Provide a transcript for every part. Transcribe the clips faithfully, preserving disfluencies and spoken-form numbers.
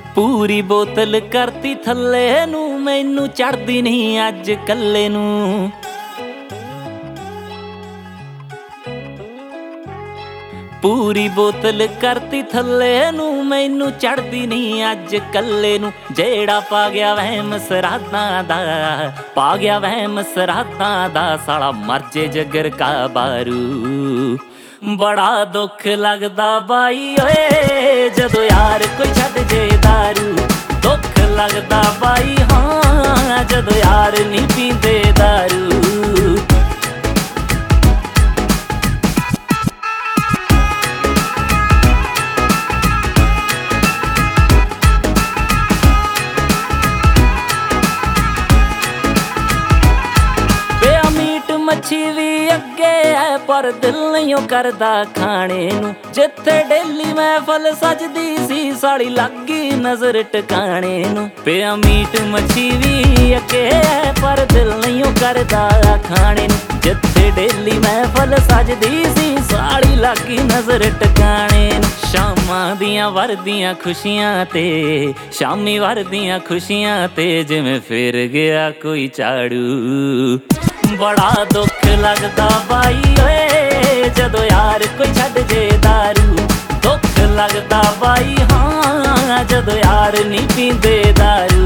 ਪੂਰੀ ਬੋਤਲ ਕਰਤੀ ਥੱਲੇ ਨੂੰ, ਮੈਨੂੰ ਚੜਦੀ ਨਹੀਂ ਅੱਜ ਕੱਲੇ ਨੂੰ। ਪੂਰੀ ਬੋਤਲ ਕਰਤੀ ਥੱਲੇ ਨੂੰ, ਮੈਨੂੰ ਚੜਦੀ ਨਹੀਂ ਅੱਜ ਕੱਲੇ ਨੂੰ। ਜਿਹੜਾ ਪਾ ਗਿਆ ਵਹਿਮ ਸਰਾਧਾਂ ਦਾ, ਪਾ ਗਿਆ ਵਹਿਮ ਸਰਾਧਾਂ ਦਾ, ਸਾਲਾ ਮਰ ਜੇ ਜਗਰ ਕਾ ਬਾਰੂ। ਬੜਾ ਦੁੱਖ ਲੱਗਦਾ ਬਾਈ ਓਏ, ਜਦੋਂ ਯਾਰ ਕੋਈ ਛੱਡ ਜੇ ਦਾਰੂ। ਦੁੱਖ ਲੱਗਦਾ ਬਾਈ ਹਾਂ, ਜਦੋਂ ਯਾਰ ਨਹੀਂ ਪੀਂਦੇ ਦਾਰੂ। ਮੱਛੀ ਵੀ ਅੱਗੇ ਹੈ ਪਰ ਦਿਲ ਨਹੀਂ ਉਹ ਕਰਦਾ ਖਾਣੇ ਨੂੰ। ਜਿੱਥੇ ਡੇਲੀ ਮਹਿਫਲ ਸਜਦੀ ਸੀ, ਸਾਲੀ ਲੱਗੀ ਨਜ਼ਰ ਟਿਕਾਣੇ ਨੂੰ। ਪਿਆ ਮੀਟ ਮੱਛੀ ਵੀ ਅੱਗੇ ਹੈ ਪਰ ਦਿਲ ਨਹੀਂ ਉਹ ਕਰਦਾ ਖਾਣੇ ਨੂੰ। ਜਿੱਥੇ ਡੇਲੀ ਮਹਿਫਲ ਸਜਦੀ ਸੀ, ਸਾਲੀ ਲੱਗੀ ਨਜ਼ਰ ਟਿਕਾਣੇ ਨੂੰ। ਸ਼ਾਮਾਂ ਦੀਆਂ ਵਰਦੀਆਂ ਖੁਸ਼ੀਆਂ ਤੇ, ਸ਼ਾਮੀ ਵਰਦੀਆਂ ਖੁਸ਼ੀਆਂ ਤੇ, ਜਿਵੇਂ ਫਿਰ ਗਿਆ ਕੋਈ ਝਾੜੂ। ਬੜਾ ਦੁੱਖ ਲੱਗਦਾ ਬਾਈ ਓਏ, ਜਦੋਂ ਯਾਰ ਕੋਈ ਛੱਡ ਜੇ ਦਾਰੂ। ਦੁੱਖ ਲੱਗਦਾ ਬਾਈ ਹਾਂ, ਜਦੋਂ ਯਾਰ ਨਹੀਂ ਪੀਂਦੇ ਦਾਰੂ।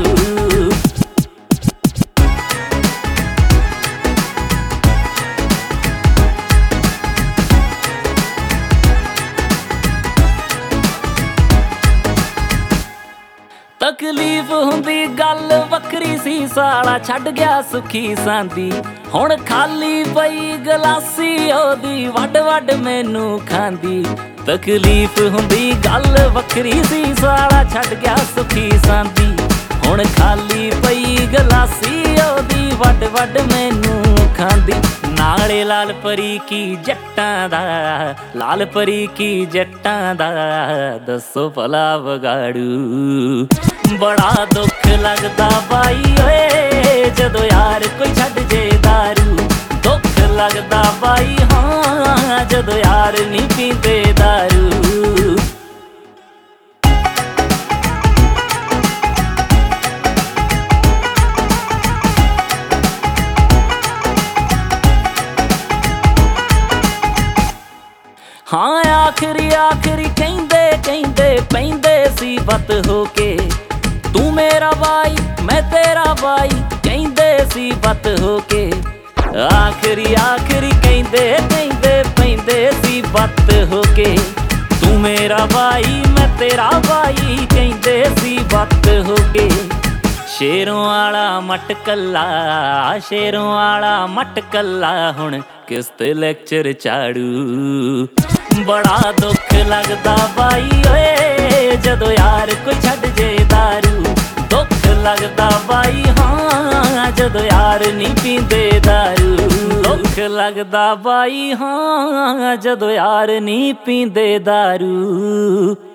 ਤਕਲੀਫ ਹੁੰਦੀ ਗੱਲ ਵੱਖਰੀ ਸੀ, ਸਾਲਾ ਛੱਡ ਗਿਆ ਸੁਖੀ ਸਾਂਦੀ। ਹੁਣ ਖਾਲੀ ਪਈ ਗਲਾਸੀ ਉਹਦੀ, ਵੱਡ ਵੱਡ ਮੈਨੂੰ ਖਾਂਦੀ। ਤਕਲੀਫ ਹੁੰਦੀ ਗੱਲ ਵੱਖਰੀ ਸੀ, ਸਾਲਾ ਛੱਡ ਗਿਆ ਸੁਖੀ ਸਾਂਦੀ। ਹੁਣ ਖਾਲੀ ਪਈ ਗਲਾਸੀ ਉਹਦੀ, ਵੱਡ ਵੱਡ ਮੈਨੂੰ ਖਾਂਦੀ। ਨਾਲੇ ਲਾਲ ਪਰੀ ਕੀ ਜੱਟਾਂ ਦਾ, ਲਾਲ ਪਰੀ ਕੀ ਜੱਟਾਂ ਦਾ, ਦੱਸੋ ਭਲਾ ਵਗਾੜੂ। ਬੜਾ ਦੁੱਖ ਲੱਗਦਾ ਬਾਈ ਓਏ, ਜਦੋਂ ਯਾਰ ਕੋਈ ਛੱਡ ਜੇ ਦਾਰੂ। ਦੁੱਖ ਲੱਗਦਾ ਬਾਈ ਹਾਂ, ਜਦੋਂ ਯਾਰ ਨਹੀਂ ਪੀਂਦੇ ਦਾਰੂ। ਹਾਂ ਆਖਰੀ ਆਖਰੀ ਕਹਿੰਦੇ ਕਹਿੰਦੇ ਪੈਂਦੇ ਸੀ ਬੱਤ ਹੋ ਕੇ। ਤੂੰ ਮੇਰਾ ਬਾਈ ਮੈਂ ਤੇਰਾ ਬਾਈ, ਕਹਿੰਦੇ ਸੀ ਬੱਤ ਹੋ ਕੇ। ਆਖਰੀ ਆਖਰੀ ਕਹਿੰਦੇ ਕਹਿੰਦੇ ਪੈਂਦੇ ਸੀ ਬੱਤ ਹੋ ਕੇ। ਤੂੰ ਮੇਰਾ ਬਾਈ ਮੈਂ ਤੇਰਾ ਬਾਈ, ਕਹਿੰਦੇ ਸੀ ਬੱਤ ਹੋ ਕੇ। ਸ਼ੇਰੋਂ ਵਾਲਾ ਮਟ ਕੱਲਾ, ਸ਼ੇਰੋਂ ਵਾਲਾ ਮਟ ਕੱਲਾ, ਹੁਣ ਕਿਸ ਤੇ ਲੈਕਚਰ ਝਾੜੂ। ਬੜਾ ਦੁੱਖ ਲੱਗਦਾ ਬਾਈ ਓਏ, ਜਦੋਂ ਯਾਰ ਕੋਈ ਛੱਡ ਜੇ ਦਾਰੂ। ਦੁੱਖ ਲੱਗਦਾ ਬਾਈ ਹਾਂ, ਜਦੋਂ ਯਾਰ ਨਹੀਂ ਪੀਂਦੇ ਦਾਰੂ। ਦੁੱਖ ਲੱਗਦਾ ਬਾਈ ਹਾਂ, ਜਦੋਂ ਯਾਰ ਨਹੀਂ ਪੀਂਦੇ ਦਾਰੂ।